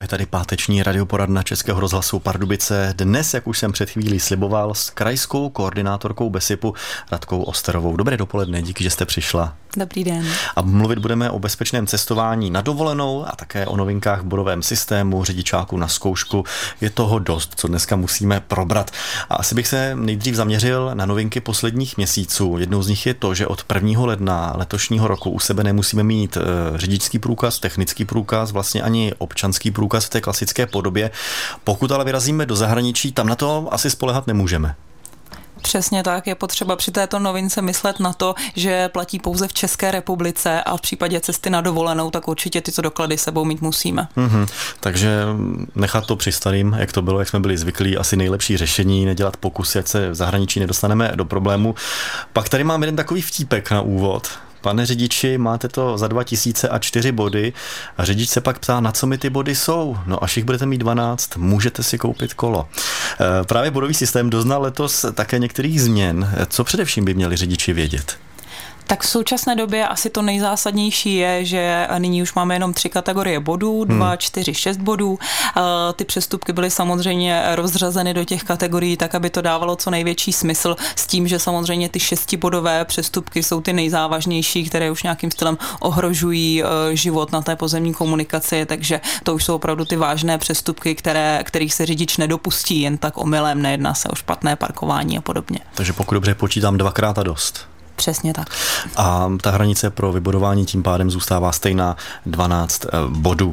tady páteční radioporadna Českého rozhlasu Pardubice. Dnes, jak už jsem před chvílí sliboval, s krajskou koordinátorkou BESIPu Radkou Osterovou. Dobré dopoledne, díky, že jste přišla. Dobrý den. A mluvit budeme o bezpečném cestování na dovolenou a také o novinkách v bodovém systému, řidičáku na zkoušku. Je toho dost, co dneska musíme probrat. A asi bych se nejdřív zaměřil na novinky posledních měsíců. Jednou z nich je to, že od 1. ledna letošního roku u sebe nemusíme mít řidičský průkaz, technický průkaz, vlastně ani občanský průkaz v té klasické podobě. Pokud ale vyrazíme do zahraničí, tam na to asi spoléhat nemůžeme. Přesně tak, je potřeba při této novince myslet na to, že platí pouze v České republice a v případě cesty na dovolenou, tak určitě tyto doklady sebou mít musíme. Takže nechat to při starým, jak to bylo, jak jsme byli zvyklí, asi nejlepší řešení, nedělat pokusy, ať se v zahraničí nedostaneme do problému. Pak tady mám jeden takový vtípek na úvod. Pane řidiči, máte to za 2004 body a řidič se pak ptá, na co mi ty body jsou. No až jich budete mít 12, můžete si koupit kolo. Právě bodový systém doznal letos také některých změn. Co především by měli řidiči vědět? Tak v současné době asi to nejzásadnější je, že nyní už máme jenom 3 kategorie bodů, 2, 4, 6 bodů. Ty přestupky byly samozřejmě rozřazeny do těch kategorií tak, aby to dávalo co největší smysl s tím, že samozřejmě ty 6bodové přestupky jsou ty nejzávažnější, které už nějakým stylem ohrožují život na té pozemní komunikaci, takže to už jsou opravdu ty vážné přestupky, kterých se řidič nedopustí jen tak omylem, nejedná se o špatné parkování a podobně. Takže pokud dobře počítám, 2krát a dost. Přesně tak. A ta hranice pro vybodování tím pádem zůstává stejná, 12 bodů.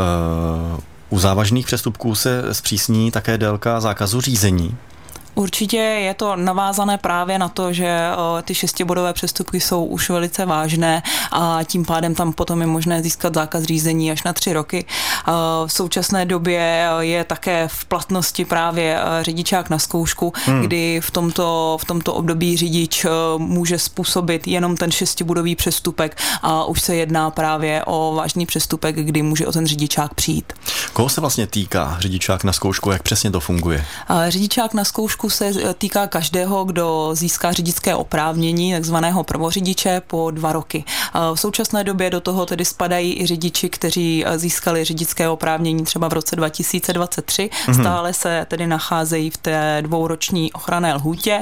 U závažných přestupků se zpřísní také délka zákazu řízení. Určitě je to navázané právě na to, že ty 6bodové přestupky jsou už velice vážné a tím pádem tam potom je možné získat zákaz řízení až na 3 roky. V současné době je také v platnosti právě řidičák na zkoušku, kdy v tomto období řidič může způsobit jenom ten 6bodový přestupek a už se jedná právě o vážný přestupek, kdy může o ten řidičák přijít. Koho se vlastně týká řidičák na zkoušku, jak přesně to funguje? Řidičák na zkoušku se týká každého, kdo získá řidičské oprávnění, takzvaného prvořidiče, po 2 roky. V současné době do toho tedy spadají i řidiči, kteří získali řidičské oprávnění třeba v roce 2023. Stále se tedy nacházejí v té 2roční ochranné lhůtě,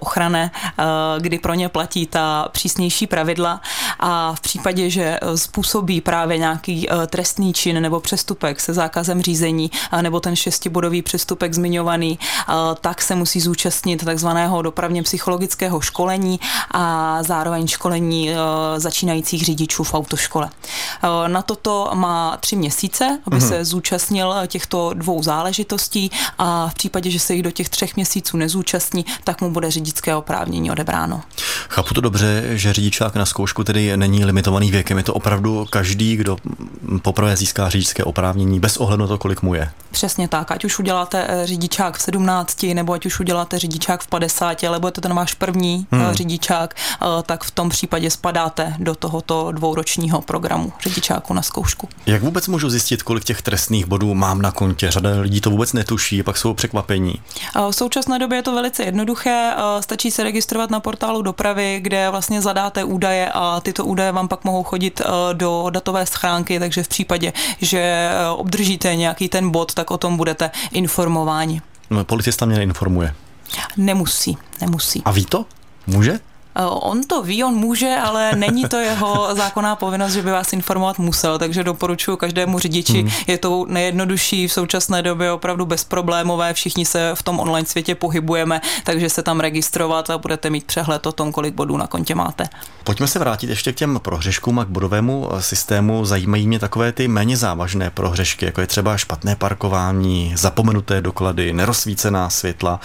kdy pro ně platí ta přísnější pravidla a v případě, že způsobí právě nějaký trestný čin nebo přestupek se zákazem řízení nebo ten 6bodový přestupek zmiňovaný, tak se musí zúčastnit takzvaného dopravně psychologického školení a zároveň školení začínajících řidičů v autoškole. Na toto má 3 měsíce, aby se zúčastnil těchto 2 záležitostí a v případě, že se jich do těch 3 měsíců nezúčastní, tak mu bude řidičské oprávnění odebráno. Chápu to dobře, že řidičák na zkoušku tedy není limitovaný věkem, je to opravdu každý, kdo poprvé získá řidičské oprávnění bez ohledu na to, kolik mu je. Přesně tak, ať už uděláte řidičák v 17, nebo ať už uděláte řidičák v 50, alebo je to ten váš první řidičák, tak v tom případě spadáte do tohoto 2ročního programu řidičáku na zkoušku. Jak vůbec můžu zjistit, kolik těch trestných bodů mám na kontě? Řada lidí to vůbec netuší, pak jsou překvapení. V současné době je to velice jednoduché, stačí se registrovat na portálu dopravy, kde vlastně zadáte údaje a tyto údaje vám pak mohou chodit do datové schránky, takže v případě, že obdržíte nějaký ten bod, tak o tom budete informováni. No, policista mě neinformuje. Nemusí. A ví to? Může? On to ví, on může, ale není to jeho zákonná povinnost, že by vás informovat musel, takže doporučuji každému řidiči. Je to nejjednodušší v současné době, opravdu bezproblémové, všichni se v tom online světě pohybujeme, takže se tam registrovat a budete mít přehled o tom, kolik bodů na kontě máte. Pojďme se vrátit ještě k těm prohřeškům a k bodovému systému. Zajímají mě takové ty méně závažné prohřešky, jako je třeba špatné parkování, zapomenuté doklady, nerozsvícená světla.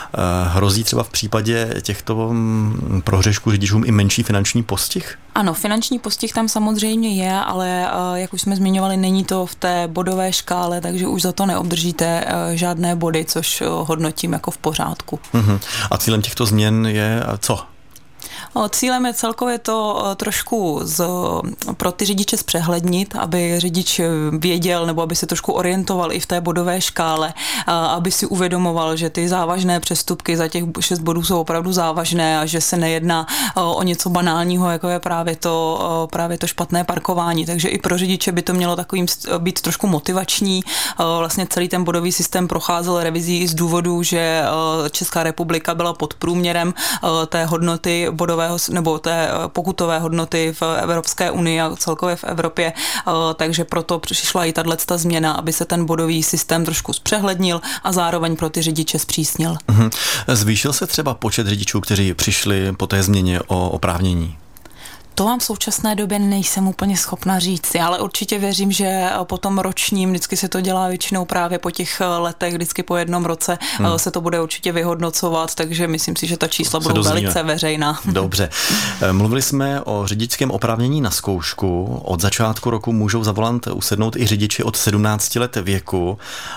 Hrozí třeba v případě těchto prohřešků řidičům i menší finanční postih? Ano, finanční postih tam samozřejmě je, ale jak už jsme zmiňovali, není to v té bodové škále, takže už za to neobdržíte žádné body, což hodnotím jako v pořádku. A cílem těchto změn je co? Cílem je celkově to trošku pro ty řidiče zpřehlednit, aby řidič věděl nebo aby se trošku orientoval i v té bodové škále, aby si uvědomoval, že ty závažné přestupky za těch 6 bodů jsou opravdu závažné a že se nejedná o něco banálního, jako je právě to špatné parkování. Takže i pro řidiče by to mělo takovým být trošku motivační. Vlastně celý ten bodový systém procházel revizí z důvodu, že Česká republika byla pod průměrem té hodnoty bodového nebo té pokutové hodnoty v Evropské unii a celkově v Evropě, takže proto přišla i tato změna, aby se ten bodový systém trošku zpřehlednil a zároveň pro ty řidiče zpřísnil. Zvýšil se třeba počet řidičů, kteří přišli po té změně o oprávnění? To vám v současné době nejsem úplně schopna říct, ale určitě věřím, že po tom ročním, vždycky se to dělá většinou právě po těch letech, vždycky po jednom roce se to bude určitě vyhodnocovat, takže myslím si, že ta čísla budou velice veřejná. Dobře. Mluvili jsme o řidičském oprávnění na zkoušku. Od začátku roku můžou za volant usednout i řidiči od 17 let věku.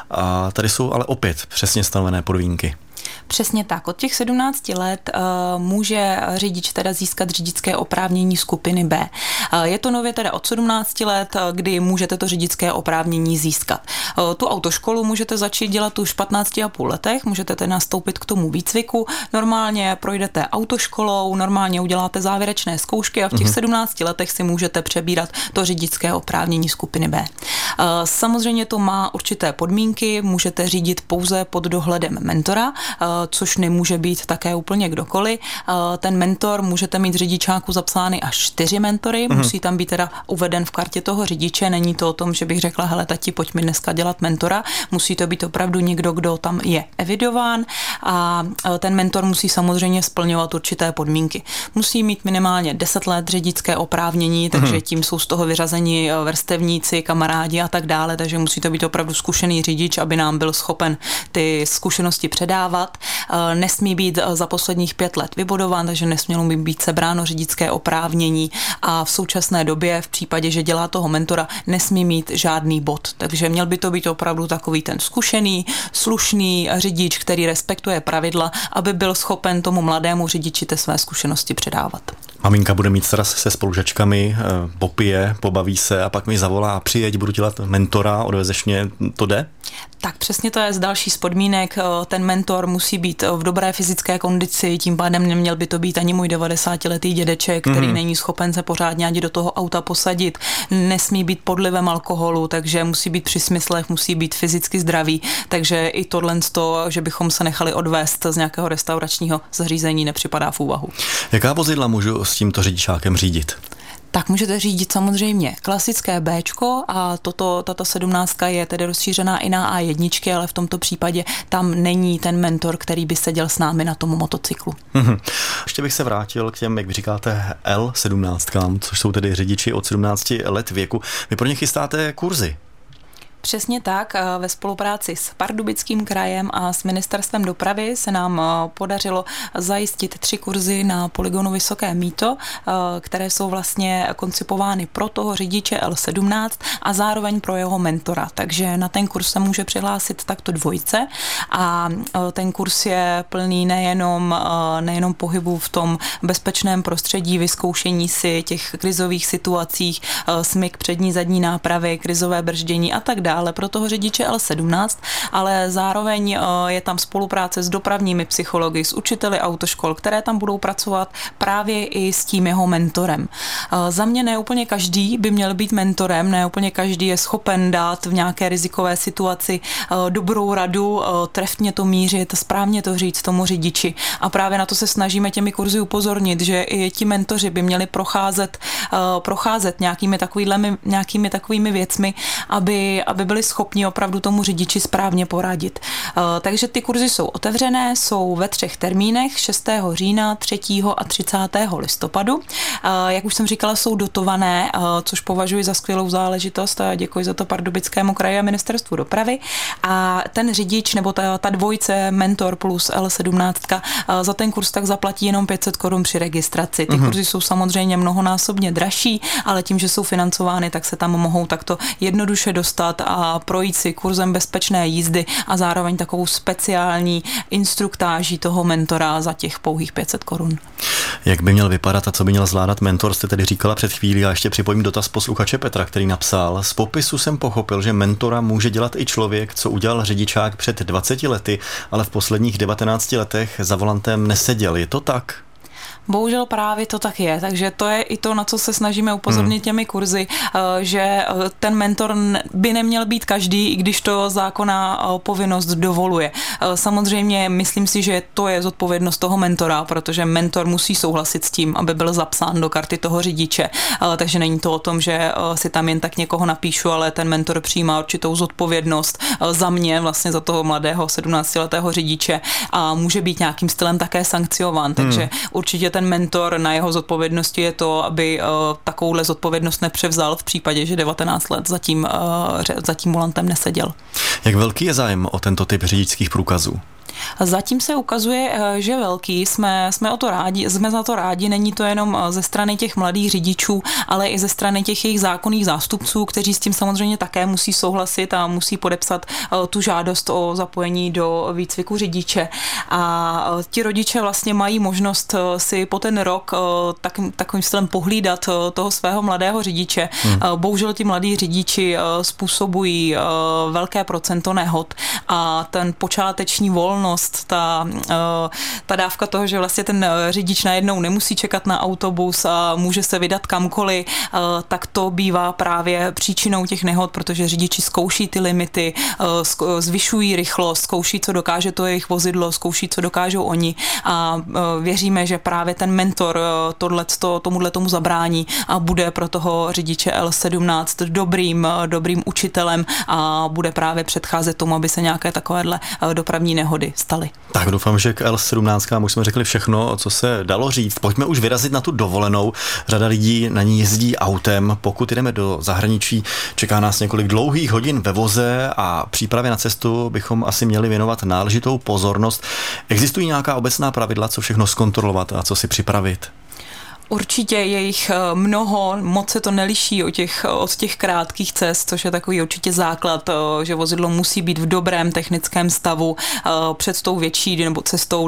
A tady jsou ale opět přesně stanovené podmínky. Přesně tak. Od těch 17 let může řidič teda získat řidičské oprávnění skupiny B. Je to nově teda od 17 let, kdy můžete to řidičské oprávnění získat. Tu autoškolu můžete začít dělat už v 15,5 letech, můžete teda nastoupit k tomu výcviku, normálně projdete autoškolou, normálně uděláte závěrečné zkoušky a v těch 17 letech si můžete přebírat to řidičské oprávnění skupiny B. Samozřejmě to má určité podmínky, můžete řídit pouze pod dohledem mentora, což nemůže být také úplně kdokoliv. Ten mentor, můžete mít řidičáku zapsány až 4 mentory, musí tam být teda uveden v kartě toho řidiče, není to o tom, že bych řekla, hele tati, pojď mi dneska dělat mentora, musí to být opravdu někdo, kdo tam je evidován a ten mentor musí samozřejmě splňovat určité podmínky. Musí mít minimálně 10 let řidičské oprávnění, takže tím jsou z toho vyřazeni vrstevníci, kamarádi a tak dále, takže musí to být opravdu zkušený řidič, aby nám byl schopen ty zkušenosti předávat. Nesmí být za posledních 5 let vybudován, takže nesmělo by být sebráno řidičské oprávnění a v současné době v případě, že dělá toho mentora, nesmí mít žádný bod. Takže měl by to být opravdu takový ten zkušený, slušný řidič, který respektuje pravidla, aby byl schopen tomu mladému řidiči té své zkušenosti předávat. Maminka bude mít sraz se spolužačkami, popije, pobaví se a pak mi zavolá, přijeď, budu dělat mentora, odvezeš mě, to jde? Tak přesně to je z další z podmínek. Ten mentor musí být v dobré fyzické kondici, tím pádem neměl by to být ani můj 90letý dědeček, který není schopen se pořádně ani do toho auta posadit, nesmí být pod vlivem alkoholu, takže musí být při smyslech, musí být fyzicky zdravý, takže i tohle, že bychom se nechali odvést z nějakého restauračního zařízení, nepřipadá v úvahu. Jaká vozidla můžu s tímto řidičákem řídit? Tak můžete řídit samozřejmě klasické Bčko a tato 17 je tedy rozšířená i na A1, ale v tomto případě tam není ten mentor, který by seděl s námi na tom motocyklu. Ještě bych se vrátil k těm, jak vy říkáte, L17, což jsou tedy řidiči od 17 let věku. Vy pro ně chystáte kurzy. Přesně tak, ve spolupráci s Pardubickým krajem a s Ministerstvem dopravy se nám podařilo zajistit 3 kurzy na polygonu Vysoké Mýto, které jsou vlastně koncipovány pro toho řidiče L17 a zároveň pro jeho mentora. Takže na ten kurz se může přihlásit takto dvojice a ten kurz je plný nejenom pohybu v tom bezpečném prostředí, vyzkoušení si těch krizových situacích, smyk přední, zadní nápravy, krizové brždění a tak dále pro toho řidiče L17, ale zároveň je tam spolupráce s dopravními psychologi, s učiteli autoškol, které tam budou pracovat právě i s tím jeho mentorem. Za mě ne úplně každý by měl být mentorem, ne úplně každý je schopen dát v nějaké rizikové situaci dobrou radu, trefně to mířit, správně to říct tomu řidiči. A právě na to se snažíme těmi kurzy upozornit, že i ti mentoři by měli procházet nějakými takovými věcmi, aby byli schopni opravdu tomu řidiči správně poradit. Takže ty kurzy jsou otevřené, jsou ve 3 termínech, 6. října, 3. a 30. listopadu. Jak už jsem říkala, jsou dotované, což považuji za skvělou záležitost a děkuji za to Pardubickému kraji a Ministerstvu dopravy. A ten řidič nebo ta dvojice mentor plus L17 za ten kurz tak zaplatí jenom 500 Kč při registraci. Ty kurzy jsou samozřejmě mnohonásobně dražší, ale tím, že jsou financovány, tak se tam mohou takto jednoduše dostat a projít si kurzem bezpečné jízdy a zároveň takovou speciální instruktáží toho mentora za těch pouhých 500 korun. Jak by měl vypadat a co by měl zvládat mentor, jste tedy říkala před chvílí, a ještě připojím dotaz posluchače Petra, který napsal: z popisu jsem pochopil, že mentora může dělat i člověk, co udělal řidičák před 20 lety, ale v posledních 19 letech za volantem neseděl. Je to tak? Bohužel právě to tak je, takže to je i to, na co se snažíme upozornit těmi kurzy, že ten mentor by neměl být každý, i když to zákonná povinnost dovoluje. Samozřejmě myslím si, že to je zodpovědnost toho mentora, protože mentor musí souhlasit s tím, aby byl zapsán do karty toho řidiče, takže není to o tom, že si tam jen tak někoho napíšu, ale ten mentor přijímá určitou zodpovědnost za mě, vlastně za toho mladého 17letého řidiče, a může být nějakým stylem také sankciován, takže určitě ten mentor, na jeho zodpovědnosti je to, aby takovouhle zodpovědnost nepřevzal v případě, že 19 let za tím volantem neseděl. Jak velký je zájem o tento typ řidičských průkazů? Zatím se ukazuje, že velký, jsme za to rádi, není to jenom ze strany těch mladých řidičů, ale i ze strany těch jejich zákonných zástupců, kteří s tím samozřejmě také musí souhlasit a musí podepsat tu žádost o zapojení do výcviku řidiče. A ti rodiče vlastně mají možnost si po ten rok takovým stylem pohlídat toho svého mladého řidiče. Bohužel ti mladí řidiči způsobují velké procento nehod a ten počáteční volnost, ta dávka toho, že vlastně ten řidič najednou nemusí čekat na autobus a může se vydat kamkoliv, tak to bývá právě příčinou těch nehod, protože řidiči zkouší ty limity, zvyšují rychlost, zkouší, co dokáže to jejich vozidlo, zkouší, co dokážou oni, a věříme, že právě ten mentor tomuhle tomu zabrání a bude pro toho řidiče L17 dobrým učitelem a bude právě předcházet tomu, aby se nějaké takovéhle dopravní nehody staly. Tak doufám, že k L17 už jsme řekli všechno, co se dalo říct. Pojďme už vyrazit na tu dovolenou. Řada lidí na ní jezdí autem. Pokud jdeme do zahraničí, čeká nás několik dlouhých hodin ve voze a přípravě na cestu bychom asi měli věnovat náležitou pozornost. Existují nějaká obecná pravidla, co všechno zkontrolovat a co si připravit? Určitě je jich mnoho, moc se to neliší od těch krátkých cest, což je takový určitě základ, že vozidlo musí být v dobrém technickém stavu. Před tou větší nebo cestou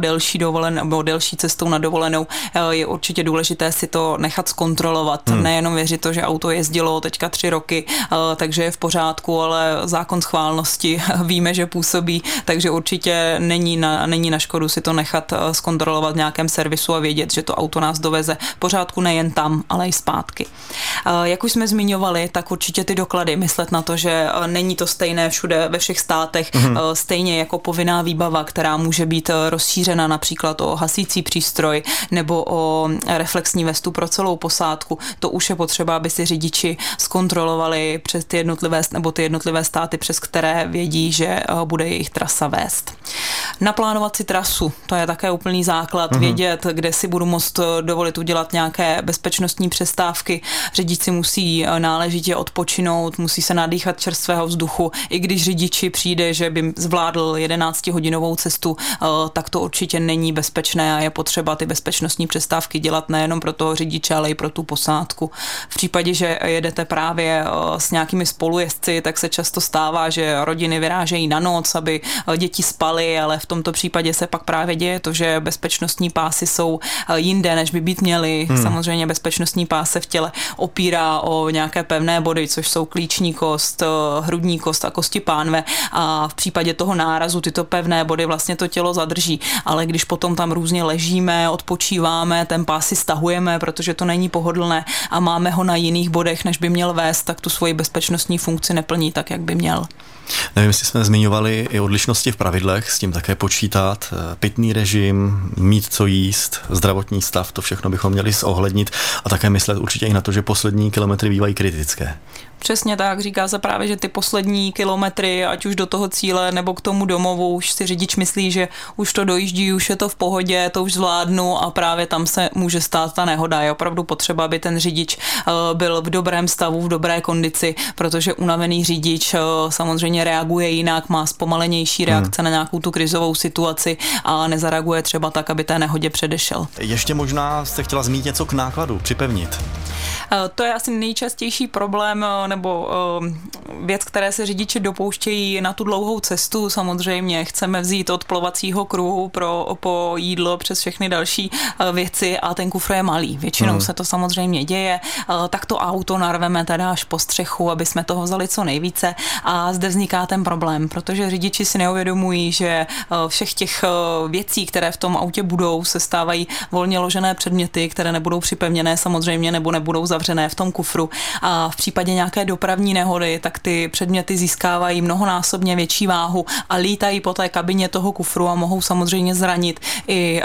delší cestou na dovolenou je určitě důležité si to nechat zkontrolovat. Nejenom věřit to, že auto jezdilo teďka 3 roky, takže je v pořádku, ale zákon schválnosti víme, že působí, takže určitě není na škodu si to nechat zkontrolovat v nějakém servisu a vědět, že to auto nás doveze pořádku nejen tam, ale i zpátky. Jak už jsme zmiňovali, tak určitě ty doklady, myslet na to, že není to stejné všude ve všech státech, stejně jako povinná výbava, která může být rozšířena například o hasící přístroj nebo o reflexní vestu pro celou posádku. To už je potřeba, aby si řidiči zkontrolovali přes ty jednotlivé státy, přes které vědí, že bude jejich trasa vést. Naplánovat si trasu, to je také úplný základ, vědět, kde si budu moct dovolit udělat nějaké bezpečnostní přestávky. Řidič si musí náležitě odpočinout, musí se nadýchat čerstvého vzduchu. I když řidiči přijde, že by zvládl 11hodinovou cestu, tak to určitě není bezpečné a je potřeba ty bezpečnostní přestávky dělat nejenom pro toho řidiče, ale i pro tu posádku. V případě, že jedete právě s nějakými spolujezdci, tak se často stává, že rodiny vyrážejí na noc, aby děti spaly, ale v tomto případě se pak právě děje to, že bezpečnostní pásy jsou jinde, než by být měly. Samozřejmě bezpečnostní pás se v těle opírá o nějaké pevné body, což jsou klíční kost, hrudní kost a kosti pánve, a v případě toho nárazu tyto pevné body vlastně to tělo zadrží. Ale když potom tam různě ležíme, odpočíváme, ten pás si stahujeme, protože to není pohodlné a máme ho na jiných bodech, než by měl vést, tak tu svoji bezpečnostní funkci neplní tak, jak by měl. Nevím, jestli jsme zmiňovali i odlišnosti v pravidlech, s tím také počítat, pitný režim, mít co jíst, zdravotní stav, to všechno bychom měli zohlednit a také myslet určitě i na to, že poslední kilometry bývají kritické. Přesně tak, říká se právě, že ty poslední kilometry, ať už do toho cíle nebo k tomu domovu, už si řidič myslí, že už to dojíždí, už je to v pohodě, to už zvládnu, a právě tam se může stát ta nehoda. Je opravdu potřeba, aby ten řidič byl v dobrém stavu, v dobré kondici, protože unavený řidič samozřejmě reaguje jinak, má zpomalenější reakce na nějakou tu krizovou situaci a nezareaguje třeba tak, aby té nehodě předešel. Ještě možná jste chtěla zmínit něco k nákladu, připevnit. To je asi nejčastější problém nebo věc, které se řidiči dopouštějí na tu dlouhou cestu. Samozřejmě chceme vzít od plovacího kruhu po jídlo přes všechny další věci a ten kufr je malý. Většinou se to samozřejmě děje. Tak to auto narveme teda až po střechu, aby jsme toho vzali co nejvíce a zde vzniká ten problém, protože řidiči si neuvědomují, že všech těch věcí, které v tom autě budou, se stávají volně ložené předměty, které nebudou připevněné samozřejmě nebo nebudou zavřené v tom kufru. A v případě nějaké dopravní nehody, tak ty předměty získávají mnohonásobně větší váhu a lítají po té kabině toho kufru a mohou samozřejmě zranit i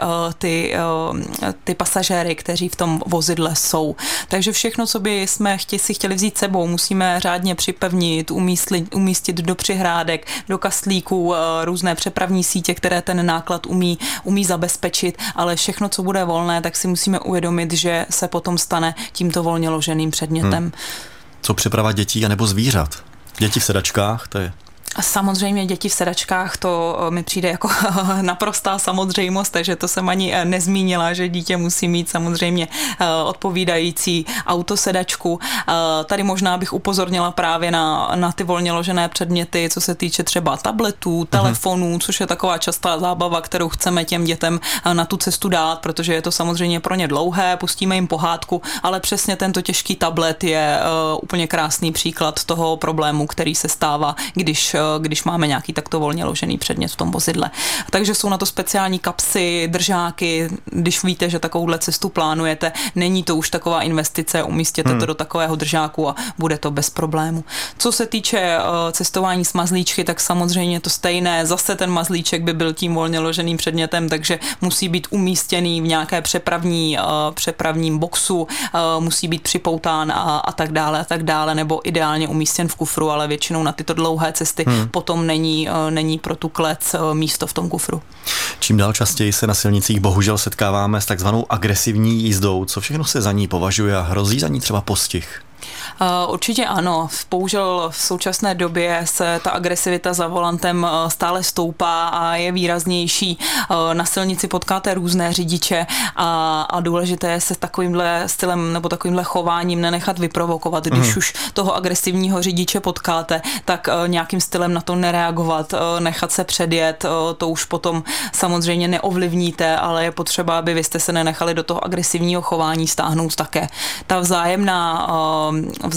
ty pasažéry, kteří v tom vozidle jsou. Takže všechno, co by jsme si chtěli vzít sebou, musíme řádně připevnit, umístit do přihrádek, do kastlíků, různé přepravní sítě, které ten náklad umí zabezpečit, ale všechno, co bude volné, tak si musíme uvědomit, že se potom stane tímto volně loženým předmětem. Co přeprava dětí anebo zvířat? Děti v sedačkách, to je... Samozřejmě děti v sedačkách, to mi přijde jako naprostá samozřejmost, takže to jsem ani nezmínila, že dítě musí mít samozřejmě odpovídající autosedačku. Tady možná bych upozornila právě na ty volně ložené předměty, co se týče třeba tabletů, telefonů, což je taková častá zábava, kterou chceme těm dětem na tu cestu dát, protože je to samozřejmě pro ně dlouhé, pustíme jim pohádku, ale přesně tento těžký tablet je úplně krásný příklad toho problému, který se stává, když máme nějaký takto volně ložený předmět v tom vozidle. Takže jsou na to speciální kapsy, držáky, když víte, že takovouhle cestu plánujete, není to už taková investice, umístěte to do takového držáku a bude to bez problému. Co se týče cestování s mazlíčky, tak samozřejmě to stejné, zase ten mazlíček by byl tím volně loženým předmětem, takže musí být umístěný v nějaké přepravním boxu, musí být připoután a tak dále, nebo ideálně umístěn v kufru, ale většinou na tyto dlouhé cesty potom není pro tu klec místo v tom kufru. Čím dál častěji se na silnicích bohužel setkáváme s takzvanou agresivní jízdou. Co všechno se za ní považuje a hrozí za ní třeba postih? Určitě ano. Bohužel v současné době se ta agresivita za volantem stále stoupá a je výraznější. Na silnici potkáte různé řidiče a důležité je se takovýmhle stylem nebo takovýmhle chováním nenechat vyprovokovat. Když už toho agresivního řidiče potkáte, tak nějakým stylem na to nereagovat, nechat se předjet, to už potom samozřejmě neovlivníte, ale je potřeba, aby vy jste se nenechali do toho agresivního chování stáhnout také. Ta vzájemná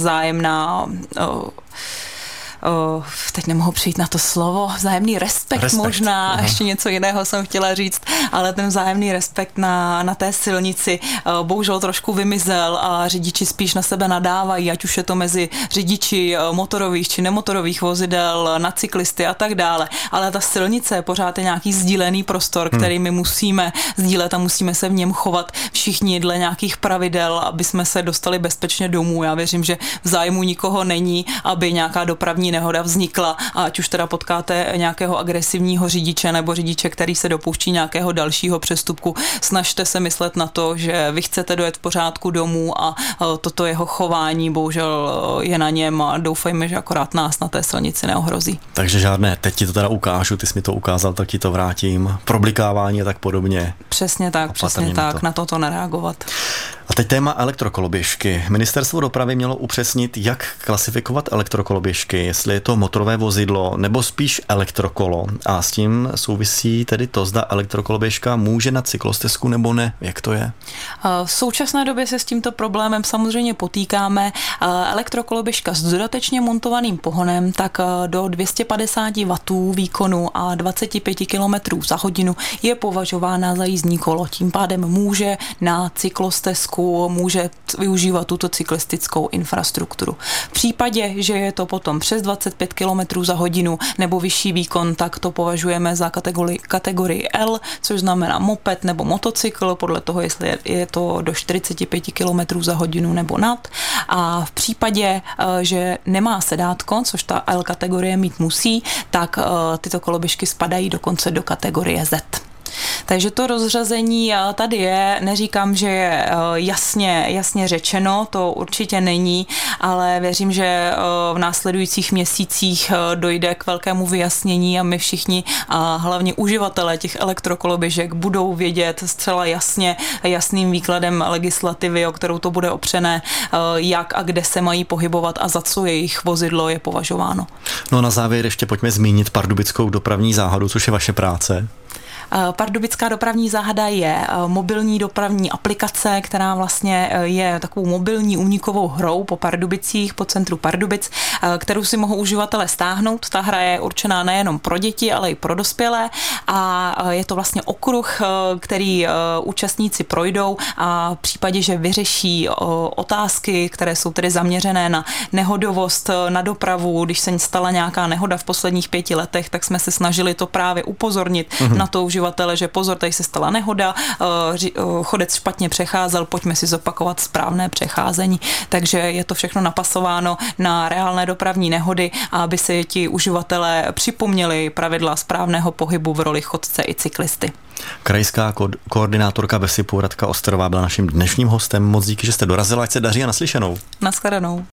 teď nemohu přijít na to slovo, vzájemný respekt. Možná, ještě něco jiného jsem chtěla říct, ale ten vzájemný respekt na té silnici bohužel trošku vymizel a řidiči spíš na sebe nadávají, ať už je to mezi řidiči motorových či nemotorových vozidel, na cyklisty a tak dále, ale ta silnice pořád je nějaký sdílený prostor, který my musíme sdílet a musíme se v něm chovat všichni dle nějakých pravidel, aby jsme se dostali bezpečně domů. Já věřím, že v zájmu nikoho není, aby nějaká dopravní nehoda vznikla a ať už teda potkáte nějakého agresivního řidiče nebo řidiče, který se dopouští nějakého dalšího přestupku, snažte se myslet na to, že vy chcete dojet v pořádku domů a toto jeho chování bohužel je na něm a doufejme, že akorát nás na té silnici neohrozí. Takže žádné, teď ti to teda ukážu, ty jsi mi to ukázal, tak ti to vrátím, problikávání a tak podobně. Přesně tak, na toto nereagovat. A teď téma elektrokoloběžky. Ministerstvo dopravy mělo upřesnit, jak klasifikovat elektrokoloběžky, jestli je to motorové vozidlo nebo spíš elektrokolo. A s tím souvisí tedy to, zda elektrokoloběžka může na cyklostezku nebo ne. Jak to je? V současné době se s tímto problémem samozřejmě potýkáme. Elektrokoloběžka s dodatečně montovaným pohonem tak do 250 W výkonu a 25 km za hodinu je považována za jízdní kolo. Tím pádem může na cyklostezku může využívat tuto cyklistickou infrastrukturu. V případě, že je to potom přes 25 km za hodinu nebo vyšší výkon, tak to považujeme za kategorii L, což znamená moped nebo motocykl, podle toho, jestli je to do 45 km za hodinu nebo nad. A v případě, že nemá sedátko, což ta L kategorie mít musí, tak tyto koloběžky spadají dokonce do kategorie Z. Takže to rozřazení tady je, neříkám, že je jasně řečeno, to určitě není, ale věřím, že v následujících měsících dojde k velkému vyjasnění a my všichni, a hlavně uživatelé těch elektrokoloběžek, budou vědět zcela jasným výkladem legislativy, o kterou to bude opřené, jak a kde se mají pohybovat a za co jejich vozidlo je považováno. No a na závěr ještě pojďme zmínit pardubickou dopravní záhadu, což je vaše práce. Pardubická dopravní záhada je mobilní dopravní aplikace, která vlastně je takovou mobilní únikovou hrou po Pardubicích, po centru Pardubic, kterou si mohou uživatelé stáhnout. Ta hra je určená nejenom pro děti, ale i pro dospělé a je to vlastně okruh, který účastníci projdou a v případě, že vyřeší otázky, které jsou tedy zaměřené na nehodovost, na dopravu, když se stala nějaká nehoda v posledních 5 letech, tak jsme se snažili to právě upozornit na to uživatele, že pozor, tady se stala nehoda, chodec špatně přecházel, pojďme si zopakovat správné přecházení. Takže je to všechno napasováno na reálné dopravní nehody, aby si ti uživatelé připomněli pravidla správného pohybu v roli chodce i cyklisty. Krajská koordinátorka BESIPu Radka Osterová byla naším dnešním hostem. Moc díky, že jste dorazila, ať se daří a naslyšenou. Naschledanou.